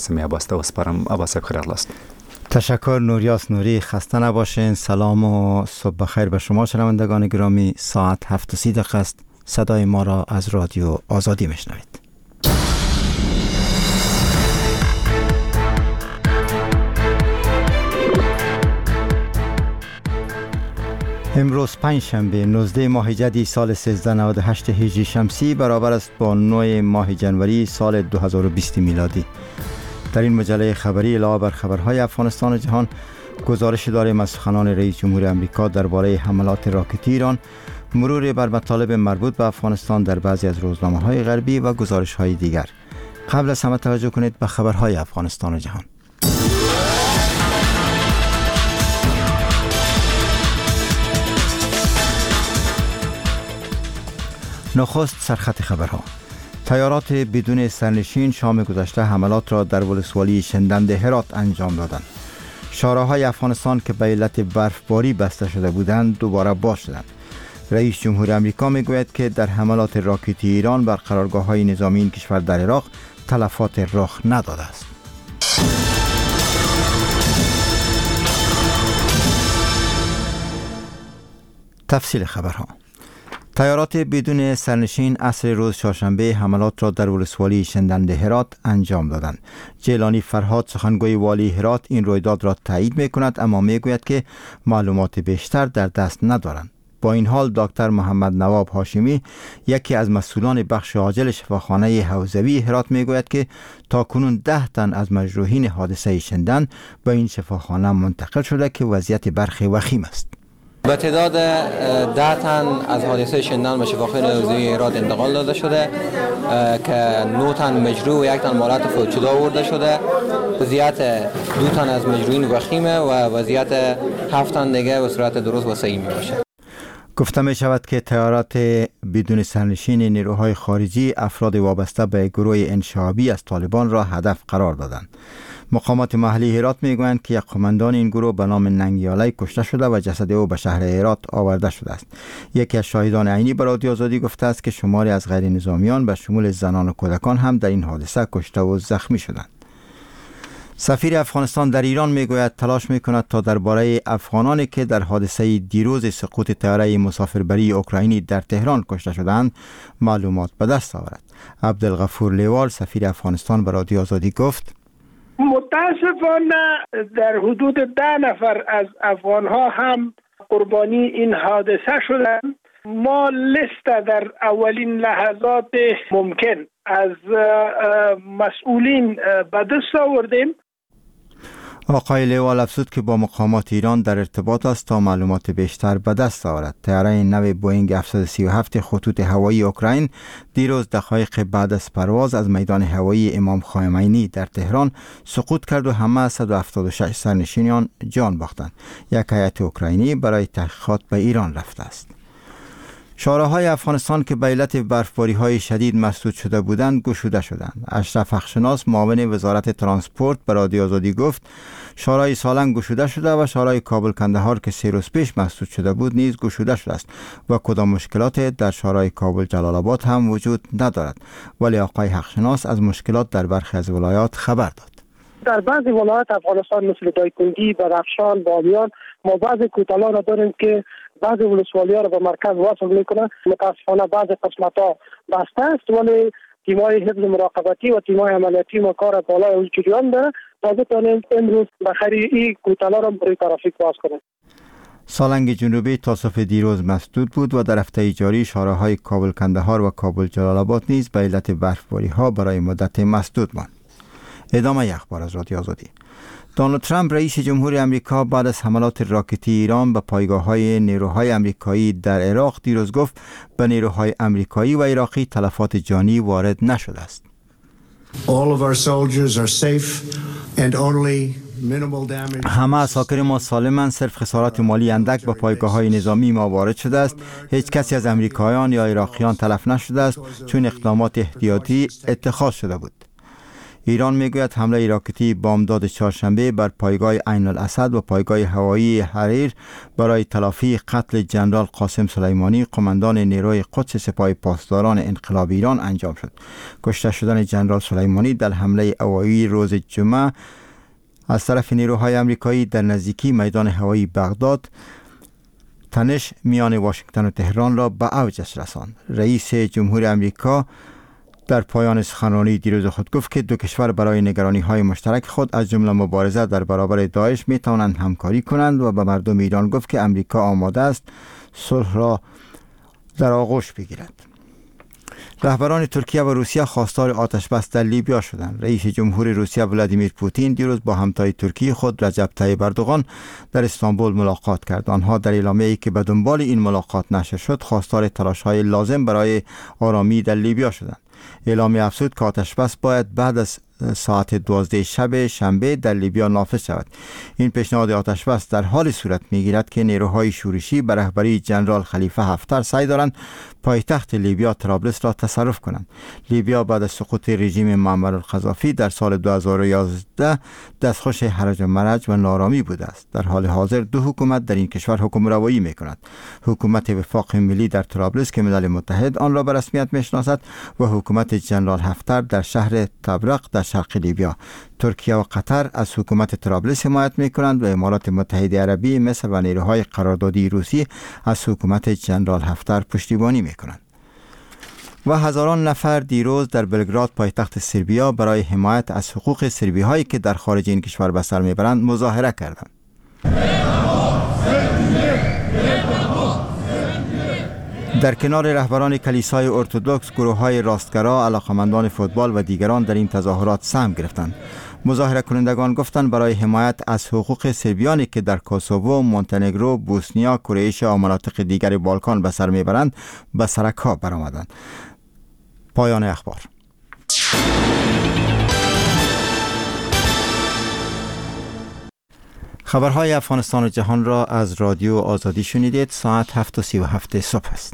سمی عباس و سپارم. عباس بخیر است. تشکر. نوریاس نوری، خسته نباشین. سلام و صبح بخیر به شما شنوندگان گرامی. ساعت 7:30 است. صدای ما را از رادیو آزادی میشنوید. امروز پنجشنبه 19 ماه جدی سال 1398 هجری شمسی برابر است با 9 ماه جنوری سال 2020 میلادی. در این مجله خبری علاوه بر خبرهای افغانستان و جهان، گزارش داریم از سخنان رئیس جمهور آمریکا درباره حملات راکتی ایران، مرور بر مطالب مربوط به افغانستان در بعضی از روزنامه‌های غربی و گزارش‌های دیگر. قبل از همه توجه کنید به خبرهای افغانستان و جهان. نخست سرخط خبرها. طیارات بدون سرنشین شام گذشته حملات را در ولسوالی شندند هرات انجام دادند. شاهراهای افغانستان که به علت برفباری بسته شده بودند دوباره باز شدند. رئیس جمهور آمریکا میگوید که در حملات راکتی ایران بر قرارگاه‌های نظامی این کشور در عراق تلفات رخ نداده است. تفصیل خبرها. طیارات بدون سرنشین عصر روز چهارشنبه حملات را در ولسوالی شندند هرات انجام دادند. جیلانی فرهاد سخنگوی والی هرات این رویداد را تایید می‌کند، اما میگوید که معلومات بیشتر در دست ندارند. با این حال دکتر محمد نواب هاشمی، یکی از مسئولان بخش عاجل شفاخانه حوزوی هرات، میگوید که تاکنون 10 تن از مجروحین حادثه شندن به این شفاخانه منتقل شده که وضعیت برخی وخیم است. به تعداد 10 تن از حادثه شندن به شفاخانه حوزوی هرات انتقال داده شده که 9 تن مجروح و 1 تن مالات فوت شده آورده شده. وضعیت 2 تن از مجروحین وخیمه و وضعیت 7 تن دیگه به صورت درست و صحیح میباشه. گفته می شود که طیارات بدون سرنشین نیروهای خارجی افراد وابسته به گروه انشعابی از طالبان را هدف قرار دادند. مقامات محلی هرات میگویند که یک قماندان این گروه به نام ننگیالی کشته شده و جسد او به شهر هرات آورده شده است. یکی از شاهدان عینی به رادیو آزادی گفته است که شماری از غیر نظامیان به شمول زنان و کودکان هم در این حادثه کشته و زخمی شدند. سفیر افغانستان در ایران میگوید تلاش میکند تا درباره افغانانی که در حادثه دیروز سقوط طیاره مسافربری اوکراینی در تهران کشته شدند معلومات به دست آورد. عبدالغفور لیوال سفیر افغانستان به رادیو آزادی گفت: متاسفانه در حدود 10 نفر از افغانها هم قربانی این حادثه شدند. ما لیست در اولین لحظات ممکن از مسئولین به دست آوردیم. آقای لیوال افزود که با مقامات ایران در ارتباط است تا معلومات بیشتر به دست آورد. طیاره نو بوئینگ 737 خطوط هوایی اوکراین دیروز دقایق بعد از پرواز از میدان هوایی امام خمینی در تهران سقوط کرد و همه 176 سرنشینان جان باختند. یک هیئت اوکراینی برای تحقیقات به ایران رفته است. شاهراهای افغانستان که به علت برفباری‌های شدید مسدود شده بودند گشوده شدند. اشرف حقشناس معاون وزارت ترانسپورت به رادیو آزادی گفت شاهراه سالنگ گشوده شده و شاهراه کابل کندهار که 3 روز پیش مسدود شده بود نیز گشوده شده است و کدام مشکلات در شاهراه کابل جلال آباد هم وجود ندارد. ولی آقای حقشناس از مشکلات در برخی از ولایات خبر داد. در بعضی ولایات افغانستان مثل دایکنډي، بدخشان، بامیان ما بعضی کوتالا را داریم که بعضی ولسوالی‌ها را به مرکز وصل میکنه. متاسفانه بعضی قسمت‌ها بسته است، ولی تیم‌های حفظ مراقبتی و تیم‌های عملیاتی ما کار بالای او جریان داره تا بتوانیم امروز بخری این کوتالا را برای ترافیک باز کنیم. سالنگ جنوبی تا صبح دیروز مسدود بود و در هفته جاری شاهراهای کابل کندهار و کابل جلال آباد نیز به علت برفباری‌ها برای مدت مسدود ماند. ادامه اخبار از رادیو آزادی. دونالد ترامپ رئیس جمهور آمریکا بعد از حملات راکتی ایران به پایگاه‌های نیروهای آمریکایی در عراق دیروز گفت به نیروهای آمریکایی و عراقی تلفات جانی وارد نشده است. همه اساکر ما سالمند، صرف خسارات مالی اندک به پایگاه‌های نظامی ما وارد شده است. هیچ کسی از آمریکاییان یا عراقیان تلف نشده است چون اقدامات احتیاطی اتخاذ شده بود. ایران میگوید حمله راکتی بامداد چهارشنبه بر پایگاه عین الاسد و پایگاه هوایی حریر برای تلافی قتل ژنرال قاسم سلیمانی قماندان نیروی قدس سپاه پاسداران انقلاب ایران انجام شد. کشته شدن ژنرال سلیمانی در حمله هوایی روز جمعه از طرف نیروهای آمریکایی در نزدیکی میدان هوایی بغداد تنش میان واشنگتن و تهران را به اوجش رساند. رئیس جمهور آمریکا در پایان سخنرانی دیروز خود گفت که دو کشور برای نگرانی‌های مشترک خود از جمله مبارزه در برابر داعش می توانند همکاری کنند و به مردم ایران گفت که آمریکا آماده است صلح را در آغوش بگیرد. رهبران ترکیه و روسیه خواستار آتش‌بس در لیبیا شدند. رئیس جمهور روسیه ولادیمیر پوتین دیروز با همتای ترکی خود رجب طیب اردوغان در استانبول ملاقات کرد. آنها در اعلامیه‌ای که به دنبال این ملاقات نشر شد خواستار تلاش‌های لازم برای آرامی در لیبیا شدند. اعلامیه افزود که آتش‌بس باید بعد از ساعت 12 شب شنبه در لیبیا نافذ شود. این پیشنهاد آتش‌بس در حال صورت می‌گیرد که نیروهای شورشی به رهبری ژنرال خلیفه حفتر سعی دارند پایتخت لیبیا طرابلس را تصرف کنند. لیبیا بعد از سقوط رژیم معمر القذافی در سال 2011 دستخوش هرج و مرج و نارامی بوده است. در حال حاضر دو حکومت در این کشور حکمروایی می‌کند. حکومت وفاق ملی در طرابلس که ملل متحد آن را به رسمیت می‌شناسد و حکومت ژنرال حفتر در شهر طبرق در شرق لیبیا. ترکیه و قطر از حکومت طرابلس حمایت می‌کنند و امارات متحده عربی، مصر و نیروهای قراردادی روسی از حکومت ژنرال حفتر پشتیبانی می‌کنند. و هزاران نفر دیروز در بلگراد پایتخت سربیا برای حمایت از حقوق سربی‌هایی که در خارج این کشور به سر می‌برند مظاهره کردند. در کنار رهبران کلیسای ارتدوکس، گروه‌های راستگرا، علاقمندان فوتبال و دیگران در این تظاهرات سهم گرفتند. مظاهره کنندگان گفتند برای حمایت از حقوق سربیانی که در کوسوو، مونتنگرو، بوسنیا، کرواتیا و مناطق دیگر بالکان به سر میبرند به سرک‌ها برآمدند. پایان اخبار. خبرهای افغانستان و جهان را از رادیو آزادی شنیدید. ساعت 7:37 صبح است.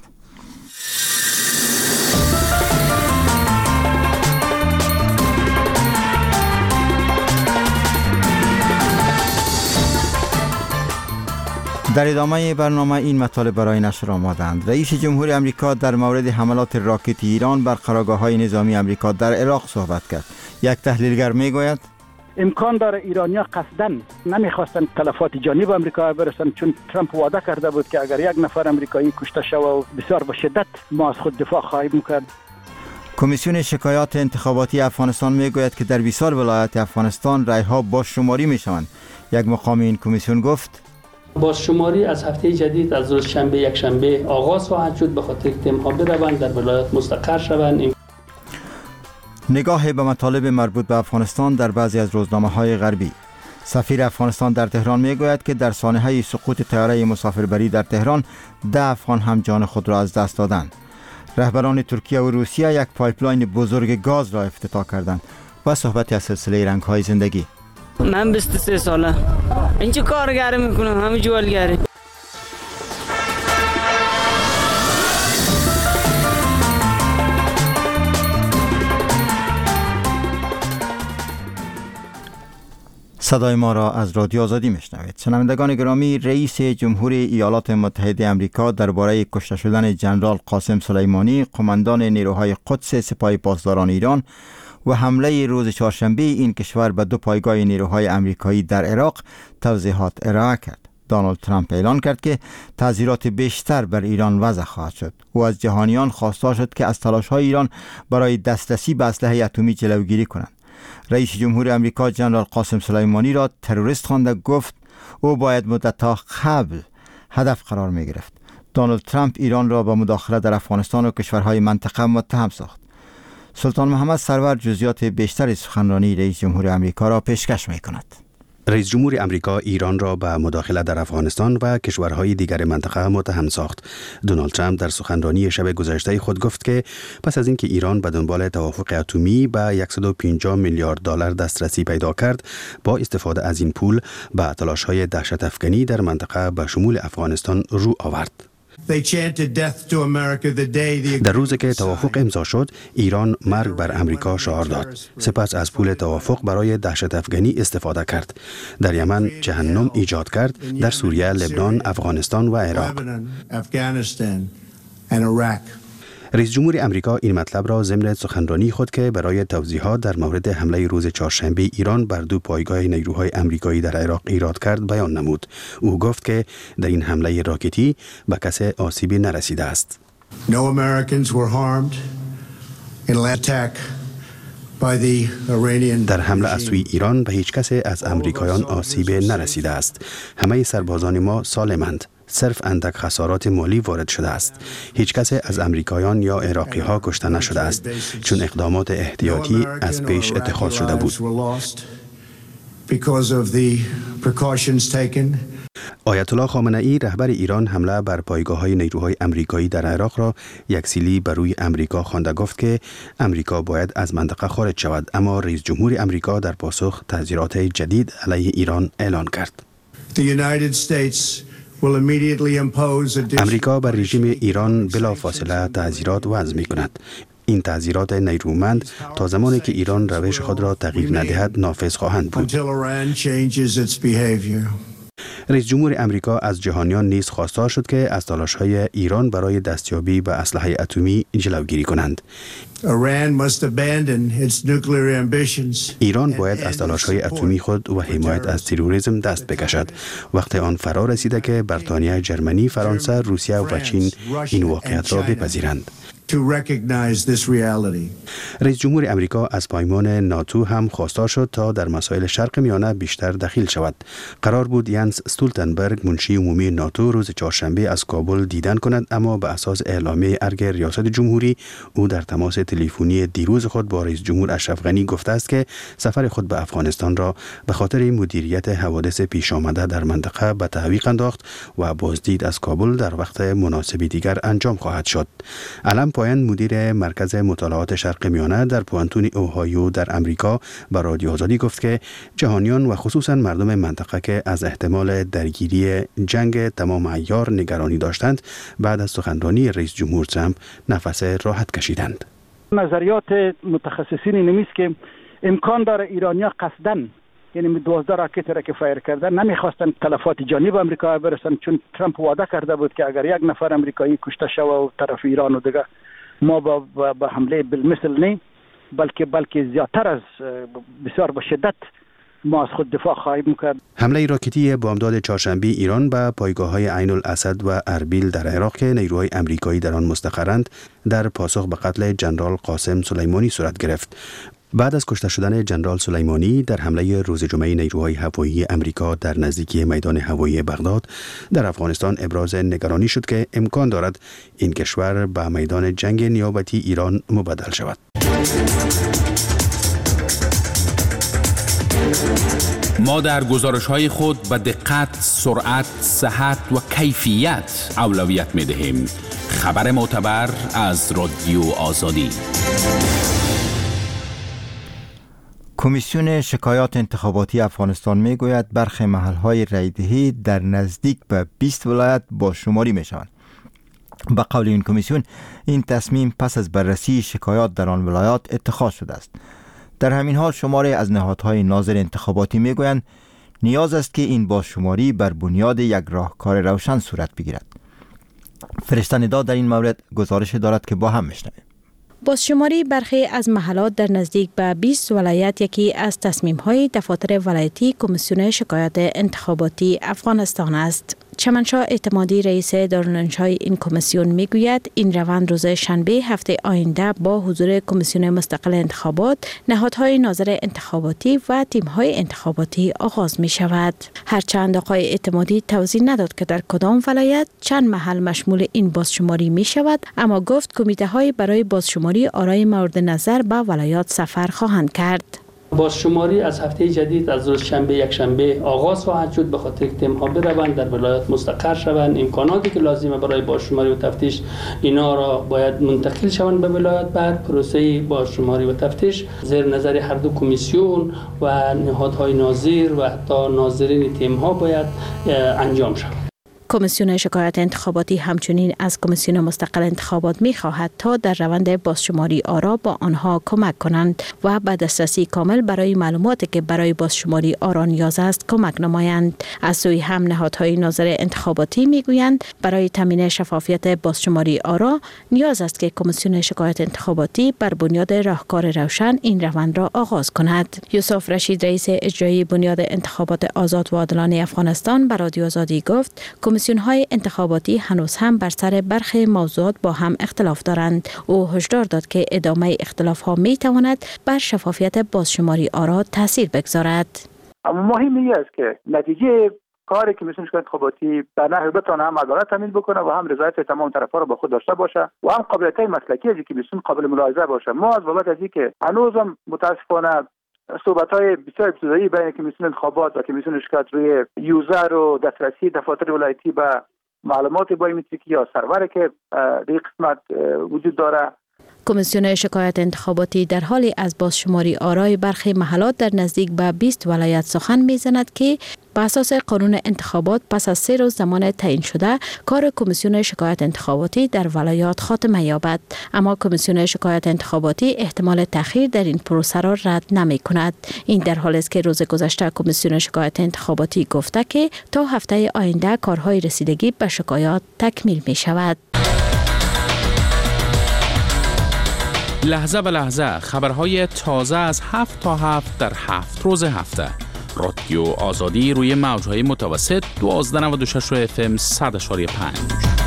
در ادامه برنامه این مطالب برای نشر آمادند. رئیس جمهور آمریکا در مورد حملات راکتی ایران بر قرارگاه‌های نظامی آمریکا در عراق صحبت کرد. یک تحلیلگر میگوید امکان داره ایرانیا قصداً نمیخواستن تلفات جانی به آمریکا برسن، چون ترامپ وعده کرده بود که اگر یک نفر آمریکایی کشته شود و بسیار به شدت ما از خود دفاع خواهیم می‌کرد. کمیسیون شکایات انتخاباتی افغانستان میگوید که در بسیار ولایات افغانستان رای‌ها بازشماری میشوند. یک مقام این کمیسیون گفت بازشماری از هفته جدید از روز شنبه یک شنبه آغاز خواهد شد، به خاطر که تیم‌ها بروند در ولایات مستقر شوند. نگاه به مطالب مربوط به افغانستان در بعضی از روزنامه‌های غربی. سفیر افغانستان در تهران میگوید که در سانحه سقوط طیاره مسافربری در تهران 10 افغان هم جان خود را از دست دادند. رهبران ترکیه و روسیه یک پایپلاین بزرگ گاز را افتتاح کردند. و صحبتی از سلسله رنگ‌های زندگی. من 23 ساله اینجا کارگر میکنم، همه جوالگری. صدای ما را از رادیو آزادی میشنوید. شنوندگان گرامی، رئیس جمهور ایالات متحده آمریکا درباره کشته شدن ژنرال قاسم سلیمانی، قماندان نیروهای قدس سپاه پاسداران ایران و حمله روز چهارشنبه این کشور به دو پایگاه نیروهای آمریکایی در عراق توضیحات ارائه کرد. دونالد ترامپ اعلان کرد که تعزیرات بیشتر بر ایران وضع خواهد شد. او از جهانیان خواسته شد که از تلاش‌های ایران برای دسترسی به اسلحه اتمی جلوگیری کنند. رئیس جمهور آمریکا ژنرال قاسم سلیمانی را تروریست خوانده، گفت او باید مدت‌ها قبل هدف قرار می گرفت. دونالد ترامپ ایران را با مداخله در افغانستان و کشورهای منطقه متهم ساخت. سلطان محمد سرور جزئیات بیشتر سخنرانی رئیس جمهور آمریکا را پیشکش می کند. رئیس جمهور آمریکا ایران را به مداخله در افغانستان و کشورهای دیگر منطقه متهم ساخت. دونالد ترامپ در سخنرانی شب گذشته خود گفت که پس از اینکه ایران به دنبال توافق اتمی به 150 میلیارد دلار دسترسی پیدا کرد، با استفاده از این پول به تلاش‌های دهشت افکنی در منطقه به شمول افغانستان رو آورد. در روزی که توافق امضا شد، ایران مرگ بر امریکا شعار داد. سپس از پول توافق برای دهشت افغانی استفاده کرد. در یمن جهنم ایجاد کرد، در سوریه، لبنان، افغانستان و عراق. رئیس جمهور امریکا این مطلب را ضمن سخنرانی خود که برای توضیحات در مورد حمله روز چهارشنبه ایران بر دو پایگاه نیروهای امریکایی در عراق ایراد کرد بیان نمود. او گفت که در این حمله راکتی به کسی آسیبی نرسیده است. No Americans were harmed in an attack by the Iranian. در حمله از سوی ایران به هیچ کسی از امریکایان آسیب نرسیده است. همه سربازان ما سالمند. صرف اندک خسارات مالی وارد شده است. هیچ کسی از امریکایان یا عراقی ها کشته نشده است، چون اقدامات احتیاطی از پیش اتخاذ شده بود. آیت الله خامنه ای رهبر ایران حمله بر پایگاه‌های نیروهای امریکایی در عراق را یکسیلی بر روی امریکا خوانده گفت که امریکا باید از منطقه خارج شود، اما رئیس جمهور امریکا در پاسخ تحذیرات جدید علیه ایران اعلان کرد. امریکا بر رژیم ایران بلافاصله تحذیرات وضع می‌کند. این تحذیرات نیرومند تا زمانی که ایران روش خود را تغییر ندهد نافذ خواهند بود. رئیس جمهور امریکا از جهانیان نیز خواستار شد که از تلاش‌های ایران برای دستیابی به اسلحه اتمی جلوگیری کنند. ایران باید از تلاش‌های اتمی خود و حمایت از تروریسم دست بکشد. وقت آن فرا رسیده که بریتانیا، جرمنی، فرانسه، روسیه و چین این واقعیت را بپذیرند. رئیس جمهور امریکا از پیمان ناتو هم خواستار شد تا در مسائل شرق میانه بیشتر دخیل شود. قرار بود ینس استولتنبرگ منشی عمومی ناتو روز چهارشنبه از کابل دیدن کند، اما به اساس اعلامیه ارگ ریاست جمهوری او در تماس تلفنی دیروز خود با رئیس جمهور اشرف غنی گفته است که سفر خود به افغانستان را به خاطر مدیریت حوادث پیش آمده در منطقه به تعویق انداخت و بازدید از کابل در وقت مناسب دیگر انجام خواهد شد. علم پایان مدیر مرکز مطالعات شرق میانه در پوانتون اوهایو در امریکا به رادیو آزادی گفت که جهانیان و خصوصا مردم منطقه که از احتمال درگیری جنگ تمام عیار نگرانی داشتند، بعد از سخنرانی رئیس جمهور ترامپ نفس راحت کشیدند. نظریات متخصصین نمیست که امکان داره ایرانیا قصدن، یعنی 12 راکت را که فایر کردن نمیخواستن تلفات جانی به امریکا برسن، چون ترامپ وعده کرده بود که اگر یک نفر امریکایی کشته شوه و طرف ایران و دیگه ما با حمله بالمثل نه، بلکه زیادتر از بسیار با شدت ما از خود دفاع خواهیم کرد. حمله راکتی بامداد چهارشنبه ایران به پایگاه‌های عین الاسد و اربیل در عراق که نیروهای امریکایی در آن مستقرند در پاسخ به قتل ژنرال قاسم سلیمانی صورت گرفت. بعد از کشته شدن ژنرال سلیمانی در حمله روز جمعه نیروهای هوایی امریکا در نزدیکی میدان هوایی بغداد در افغانستان ابراز نگرانی شد که امکان دارد این کشور به میدان جنگ نیابتی ایران مبدل شود. ما در گزارش‌های خود به دقت، سرعت، صحت و کیفیت اولویت می‌دهیم. خبر معتبر از رادیو آزادی. کمیسیون شکایات انتخاباتی افغانستان میگوید برخی محل‌های رایدهی در نزدیک به 20 ولایت با شماری میشوند. به قول این کمیسیون این تصمیم پس از بررسی شکایات در آن ولایات اتخاذ شده است. در همین حال شماری از نهادهای ناظر انتخاباتی میگویند نیاز است که این بازشماری بر بنیاد یک راهکار روشن صورت بگیرد. فرشته ندا در این مورد گزارش دارد که با هم میشنویم. بازشماری برخی از محلات در نزدیک به 20 ولایت یکی از تصمیم‌های دفاتر ولایتی کمیسیون شکایات انتخاباتی افغانستان است. چمنشاه اعتمادی رئیس دارالانشای این کمیسیون میگوید این روند روز شنبه هفته آینده با حضور کمیسیون مستقل انتخابات، نهادهای ناظر انتخاباتی و تیم‌های انتخاباتی آغاز می شود. هرچند آقای اعتمادی توضیح نداد که در کدام ولایت چند محل مشمول این بازشماری می شود، اما گفت کمیته‌های برای بازشماری آرای مورد نظر به ولایات سفر خواهند کرد. بازشماری از هفته جدید از روز شنبه یک شنبه آغاز خواهد شد، به خاطر که تیم‌ها بروند در ولایات مستقر شوند. امکاناتی که لازمه برای بازشماری و تفتیش اینا را باید منتقل شوند به ولایات. بعد پروسه بازشماری و تفتیش زیر نظر هر دو کمیسیون و نهادهای ناظر و حتی ناظرین تیم‌ها باید انجام شود. کمیسیون شکایات انتخاباتی همچنین از کمیسیون مستقل انتخابات می خواهد تا در روند بازشماری آرا با آنها کمک کنند و به دسترسی کامل برای معلوماتی که برای بازشماری آرا نیاز است کمک نمایند. از سوی هم نهادهای ناظر انتخاباتی می گویند برای تامین شفافیت بازشماری آرا نیاز است که کمیسیون شکایات انتخاباتی بر بنیاد راهکار روشن این روند را آغاز کند. یوسف رشید رئیس اجرایی بنیاد انتخابات آزاد و عادلانه افغانستان به رادیو آزادی گفت کمیسیون‌های انتخاباتی هنوز هم بر سر برخی موضوعات با هم اختلاف دارند. او هشدار داد که ادامه اختلاف‌ها می‌تواند بر شفافیت بازشماری آرا تاثیر بگذارد. اما مهم این است که نتیجه کاری که کمیسیون شکایات انتخاباتی در نحوی بتونه هم عدالت تامین بکنه و هم رضایت تمام طرف‌ها را با خود داشته باشه و هم قابلیت مسلکی از کمیسیون قابل ملاحظه باشه. ما از بابت از اینکه هنوزم متاسفانه صحبت‌های بسیار ابتدایی بین کمیسیون انتخابات و کمیسیون شکایات روی یوزر و دسترسی دفاتر ولایتی به معلومات بایومتریکی یا سرور که در قسمت وجود داره. کمیسیون شکایات انتخاباتی در حالی از بازشماری آرای برخی محلات در نزدیک به 20 ولایت سخن می‌زند که بر اساس قانون انتخابات پس از 3 روز زمان تعیین شده کار کمیسیون شکایات انتخاباتی در ولایات خاتمه یابد. اما کمیسیون شکایات انتخاباتی احتمال تأخیر در این پروسه را رد نمی‌کند. این در حالی است که روز گذشته کمیسیون شکایات انتخاباتی گفته که تا هفته آینده کارهای رسیدگی به شکایات تکمیل می‌شود. لحظه به لحظه خبرهای تازه از 7 تا 7 در 7 روز هفته. رادیو آزادی روی موجهای متوسط 1296 FM 100.5.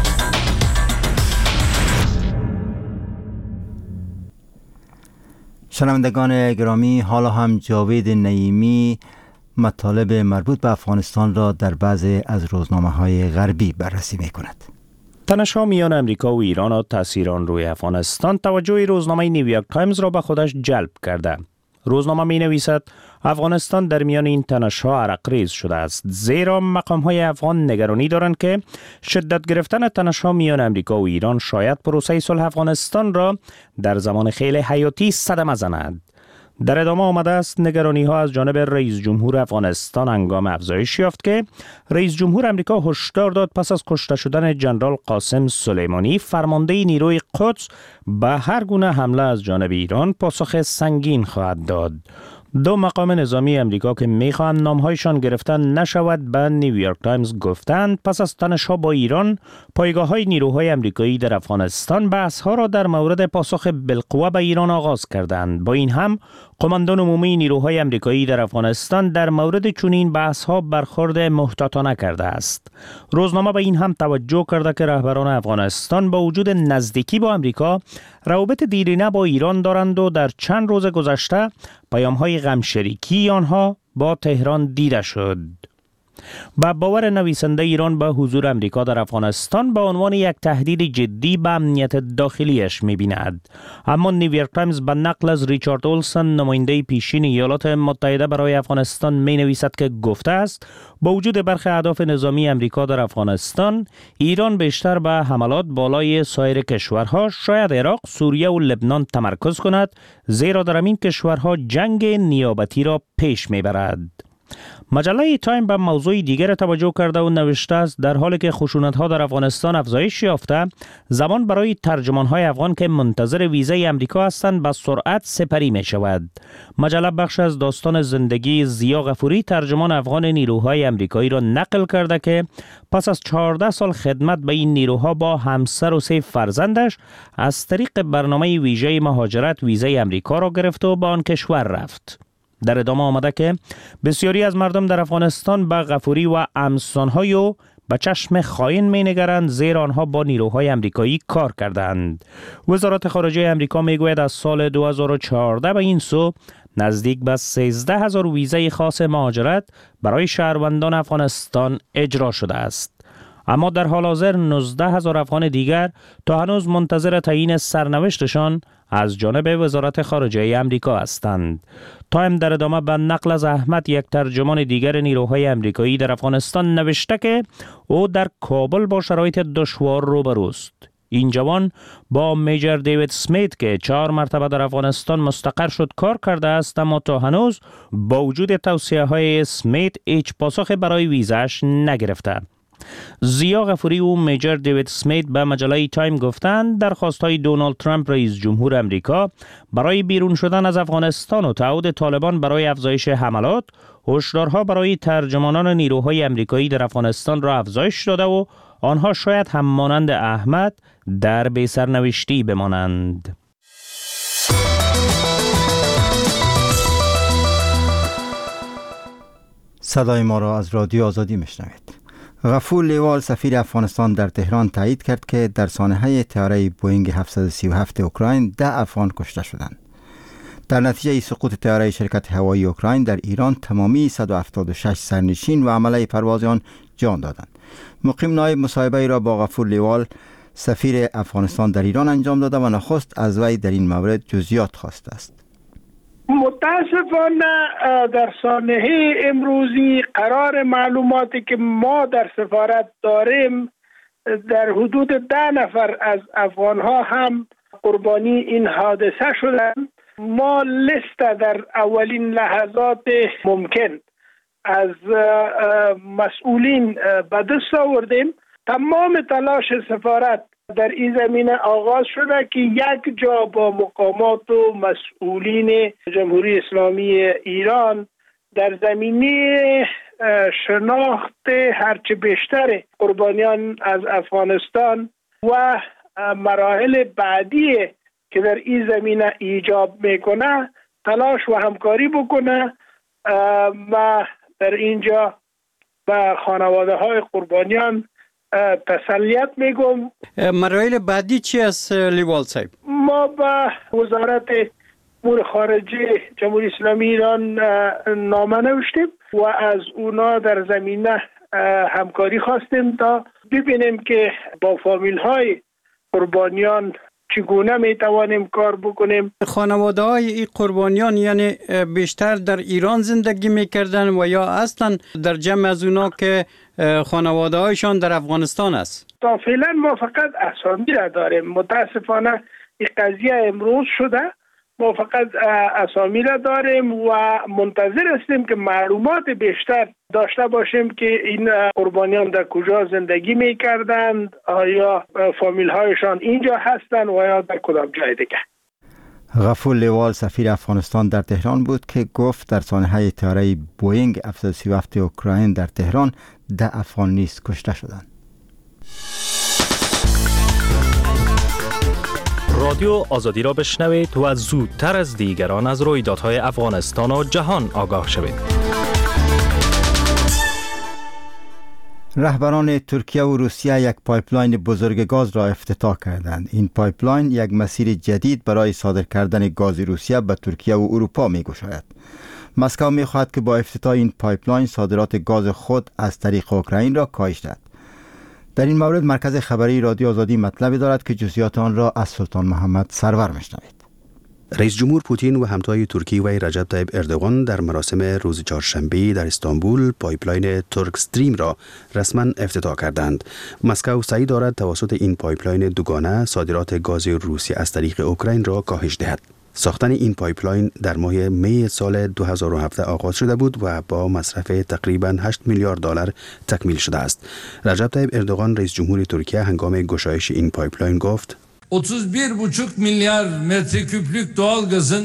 شنوندگان گرامی، حالا هم جاوید نعیمی مطالب مربوط به افغانستان را در بعضی از روزنامه‌های غربی بررسی می‌کند. تنش‌ها میان امریکا و ایران و تأثیر آن روی افغانستان توجه روزنامه نیویورک تایمز را به خودش جلب کرده. روزنامه می‌نویسد افغانستان در میان این تنش‌ها عرق‌ریز شده است، زیرا مقام‌های افغان نگرانی دارند که شدت گرفتن تنش‌ها میان امریکا و ایران شاید پروسه صلح افغانستان را در زمان خیلی حیاتی صدمه زند. در ادامه آمده است نگرانی‌ها از جانب رئیس جمهور افغانستان هنگام افزایش یافت که رئیس جمهور امریکا هشدار داد پس از کشته شدن جنرال قاسم سلیمانی فرمانده نیروی قدس به هر گونه حمله از جانب ایران پاسخ سنگین خواهد داد. دو مقام نظامی امریکا که می‌خواهند نام‌هایشان گرفته نشود به نیویورک تایمز گفتند پس از تنش‌ها با ایران پایگاه‌های نیروهای امریکایی در افغانستان بحث‌ها را در مورد پاسخ بالقوه به ایران آغاز کردند. با این هم قماندان عمومی نیروهای امریکایی در افغانستان در مورد چنین بحث‌ها برخورد محتاطانه کرده است. روزنامه به این هم توجه کرده که رهبران افغانستان با وجود نزدیکی با امریکا روابط دیرینه با ایران دارند و در چند روز گذشته پیام‌های غمشریکی آنها با تهران دیده شد. با باور نویسنده ایران به حضور امریکا در افغانستان به عنوان یک تهدید جدی به امنیت داخلیش می‌بیند. اما نیویورک تایمز به نقل از ریچارد اولسن نماینده پیشین ایالات متحده برای افغانستان می‌نویسد که گفته است با وجود برخی اهداف نظامی امریکا در افغانستان، ایران بیشتر به حملات بالای سایر کشورها شاید عراق، سوریه و لبنان تمرکز کند، زیرا در این کشورها جنگ نیابتی را پیش می‌برد. مجله تایم به موضوع دیگر توجه کرده و نوشته است در حالی که خشونت‌ها در افغانستان افزایش یافته، زمان برای ترجمان‌های افغان که منتظر ویزای امریکا هستند به سرعت سپری می‌شود. مجله بخش از داستان زندگی ضیا غفوری ترجمان افغان نیروهای امریکایی را نقل کرده که پس از 14 سال خدمت به این نیروها با همسر و 3 فرزندش از طریق برنامه ویژه مهاجرت ویزای امریکا را گرفت و به آن کشور رفت. در ادامه آمده که بسیاری از مردم در افغانستان به غفوری و امثال‌های او به چشم خائن می‌نگرند، زیرا آنها با نیروهای امریکایی کار کردند. وزارت خارجه امریکا میگوید از سال 2014 به این سو نزدیک به 13,000 ویزای خاص مهاجرت برای شهروندان افغانستان اجرا شده است. اما در حال حاضر 19,000 افغان دیگر تا هنوز منتظر تعیین سرنوشتشان از جانب وزارت خارجه امریکا هستند. تایم در ادامه به نقل از احمد، یک ترجمان دیگر نیروهای امریکایی در افغانستان، نوشته که او در کابل با شرایط دشوار روبروست. این جوان با میجر دیوید سمیت که 4 مرتبه در افغانستان مستقر شد کار کرده است، اما تا هنوز با وجود توصیه‌های سمیت هیچ پاسخ برای ویزاش نگرفته. زیا غفوری و میجر دیوید سمیت به مجله تایم گفتند درخواست‌های دونالد ترامپ رئیس جمهور امریکا برای بیرون شدن از افغانستان و تعهد طالبان برای افزایش حملات، هشدارها برای ترجمانان نیروهای امریکایی در افغانستان را افزایش داده و آنها شاید هم مانند احمد در بی‌سرنوشتی بمانند. صدای ما را از رادیو آزادی میشنوید. غفور لیوال سفیر افغانستان در تهران تایید کرد که در سانحه طیاره بوئینگ 737 اوکراین 10 افغان کشته شدند. در نتیجه سقوط طیاره شرکت هوایی اوکراین در ایران تمامی 176 سرنشین و عمله پرواز آن جان دادند. مقیم نایب مصاحبه را با غفور لیوال سفیر افغانستان در ایران انجام داده و نخست از وی در این مورد جزئیات خواسته است. متاسفانه در سانحه امروزی قرار معلوماتی که ما در سفارت داریم در حدود 10 نفر از افغانها هم قربانی این حادثه شدند. ما لیست در اولین لحظات ممکن از مسئولین به دست آوردیم. تمام تلاش سفارت در این زمینه آغاز شده که یک جا با مقامات و مسئولین جمهوری اسلامی ایران در زمینه شناخت هرچه بیشتر قربانیان از افغانستان و مراحل بعدی که در این زمینه ایجاب میکنه تلاش و همکاری بکنه و در اینجا به خانواده های قربانیان تسلیت میگم. مراحل بعدی چی است لیوال صاحب؟ ما به وزارت امور خارجه جمهوری اسلامی ایران نامه نوشتیم و از اونا در زمینه همکاری خواستیم تا ببینیم که با فامیل های قربانیان چگونه میتوانیم کار بکنیم. خانواده های این قربانیان یعنی بیشتر در ایران زندگی میکردن و یا اصلا در جمع از اونا که خانواده هایشان در افغانستان است؟ تا فعلا ما فقط اسامی را داریم. متاسفانه این قضیه امروز شده. ما فقط اسامی را داریم و منتظر هستیم که معلومات بیشتر داشته باشیم که این قربانیان در کجا زندگی میکردند، آیا فامیل هایشان اینجا هستند و یا در کدام جای دیگه. غفور لیوال سفیر افغانستان در تهران بود که گفت در سانحه طیاره بوئینگ 737 اوکراین در تهران 10 افغان نیز کشته شدند. رادیو آزادی را بشنوید و زودتر از دیگران از رویدادهای افغانستان و جهان آگاه شوید. رهبران ترکیه و روسیه یک پایپلاین بزرگ گاز را افتتاح کردند. این پایپلاین یک مسیر جدید برای صادر کردن گاز روسیه به ترکیه و اروپا می‌گشاید. مسکو می‌خواهد که با افتتاح این پایپلاین صادرات گاز خود از طریق اوکراین را کاهش دهد. در این مورد مرکز خبری رادیو آزادی مطلبی دارد که جزئیات آن را از سلطان محمد سرور میشنوید. رئیس جمهور پوتین و همتای ترکی وی رجب طیب اردوغان در مراسم روز چهارشنبه در استانبول پایپلاین ترک استریم را رسما افتتاح کردند. مسکو سعی دارد توسط این پایپلاین دوگانه صادرات گاز روسیه از طریق اوکراین را کاهش دهد. ساختن این پایپلاین در ماه می سال 2017 آغاز شده بود و با مصرف تقریباً 8 میلیارد دلار تکمیل شده است. رجب طیب اردوغان رئیس جمهور ترکیه هنگام گشایش این پایپلاین گفت 31,5 میلیارد متر کوبیک doğal gazın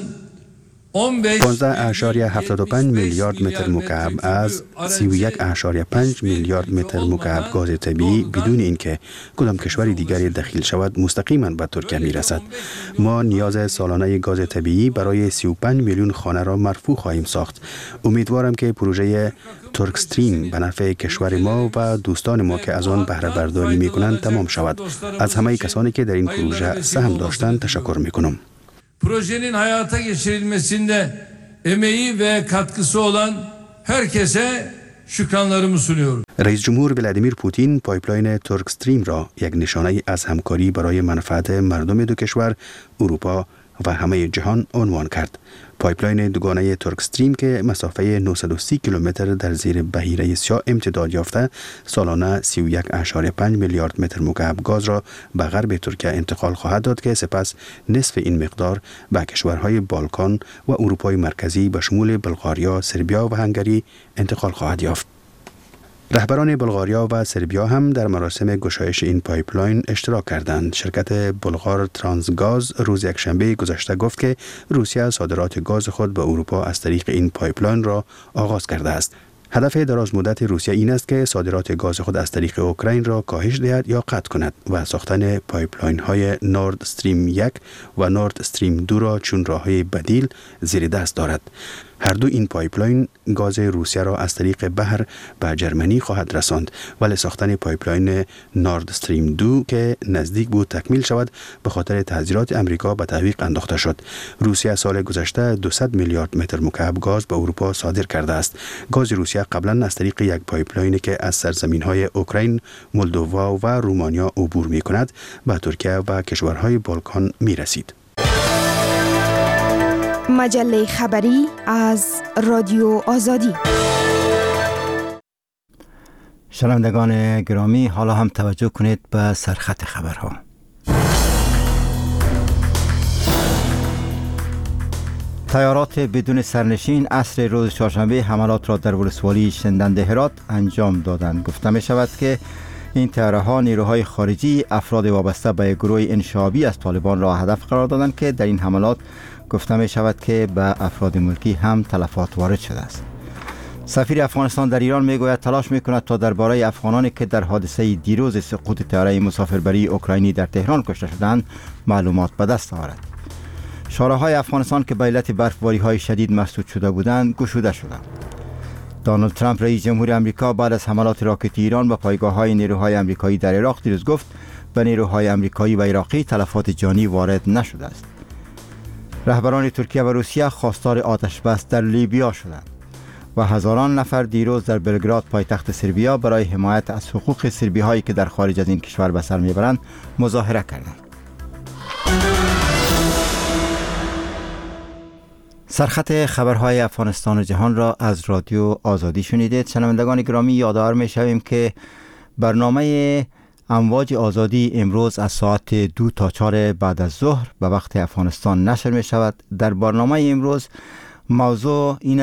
15.75 میلیارد متر مکعب از 31.5 میلیارد متر مکعب گاز طبیعی بدون اینکه کدام کشور دیگری دخیل شود مستقیما به ترکیه میرسد. ما نیاز سالانه گاز طبیعی برای 35 میلیون خانه را مرفوع خواهیم ساخت. امیدوارم که پروژه ترک استریم به نفع کشور ما و دوستان ما که از آن بهره برداری میکنند تمام شود. از همه کسانی که در این پروژه سهم داشتند تشکر میکنم. Projenin hayata geçirilmesinde emeği ve katkısı olan herkese şükranlarımı sunuyorum. رئیس جمهور ولادیمیر پوتین پایپلاین ترک استریم را یک نشانه از همکاری برای منفعت مردم دو کشور، اروپا و همه جهان عنوان کرد. پایپلاین دوگانه ترک استریم که مسافه 930 کیلومتر در زیر بحیره سیاه امتداد یافته سالانه 31.5 میلیارد متر مکعب گاز را به غرب ترکیه انتقال خواهد داد که سپس نصف این مقدار به کشورهای بالکان و اروپای مرکزی به شمول بلغاریا، سربیا و هنگری انتقال خواهد یافت. رهبران بلغاریا و سربیا هم در مراسم گشایش این پایپلاین اشتراک کردند. شرکت بلغار ترانسگاز روز یکشنبه گذشته گفت که روسیه صادرات گاز خود به اروپا از طریق این پایپلاین را آغاز کرده است. هدف دراز مدت روسیه این است که صادرات گاز خود از طریق اوکراین را کاهش دهد یا قطع کند و ساختن پایپلاین های نورد استریم 1 و نورد استریم 2 را چون راههای بدیل زیر دست دارد. هر دو این پایپلاین گاز روسیه را از طریق بحر به جرمنی خواهد رساند، ولی ساختن پایپلاین نورد استریم 2 که نزدیک بود تکمیل شود به خاطر تحذیرات امریکا به تعویق انداخته شد. روسیه سال گذشته 200 میلیارد متر مکعب گاز به اروپا صادر کرده است. گاز روسیه قبلا از طریق یک پایپلاینی که از سرزمین‌های اوکراین، مولدووا و رومانیا عبور می‌کند به ترکیه و کشورهای بالکان می‌رسید. مجله خبری از رادیو آزادی. شنوندگان گرامی، حالا هم توجه کنید به سرخط خبرها. تیارات بدون سرنشین عصر روز چهارشنبه حملات را در ولسوالی شندنده هرات انجام دادند. گفته می شود که این تیاره‌ها نیروهای خارجی افراد وابسته به گروه انشابی از طالبان را هدف قرار دادند که در این حملات گفته می شود که به افراد ملکی هم تلفات وارد شده است. سفیر افغانستان در ایران می گوید تلاش می کند تا درباره افغانانی که در حادثه دیروز سقوط طیاره مسافربری اوکراینی در تهران کشته شدند معلومات به دست آورد. شاهراهای افغانستان که به علت برفباری‌های شدید مسدود شده بودند گشوده شدند. دونالد ترامپ رئیس جمهور آمریکا بعد از حملات راکتی ایران به پایگاه‌های نیروهای آمریکایی در عراق دیروز گفت به نیروهای آمریکایی و عراقی تلفات جانی وارد نشده است. رهبران ترکیه و روسیه خواستار آتش بس در لیبیا شدند و هزاران نفر دیروز در بلگراد پایتخت سربیا برای حمایت از حقوق سربی‌هایی که در خارج از این کشور به سر میبرند مظاهره کردند. سرخط خبرهای افغانستان و جهان را از رادیو آزادی شنیدید. شنوندگان گرامی، یادآور می‌شویم که برنامه امواج آزادی امروز از ساعت 2 تا 4 بعد از ظهر به وقت افغانستان نشر می شود. در برنامه امروز موضوع این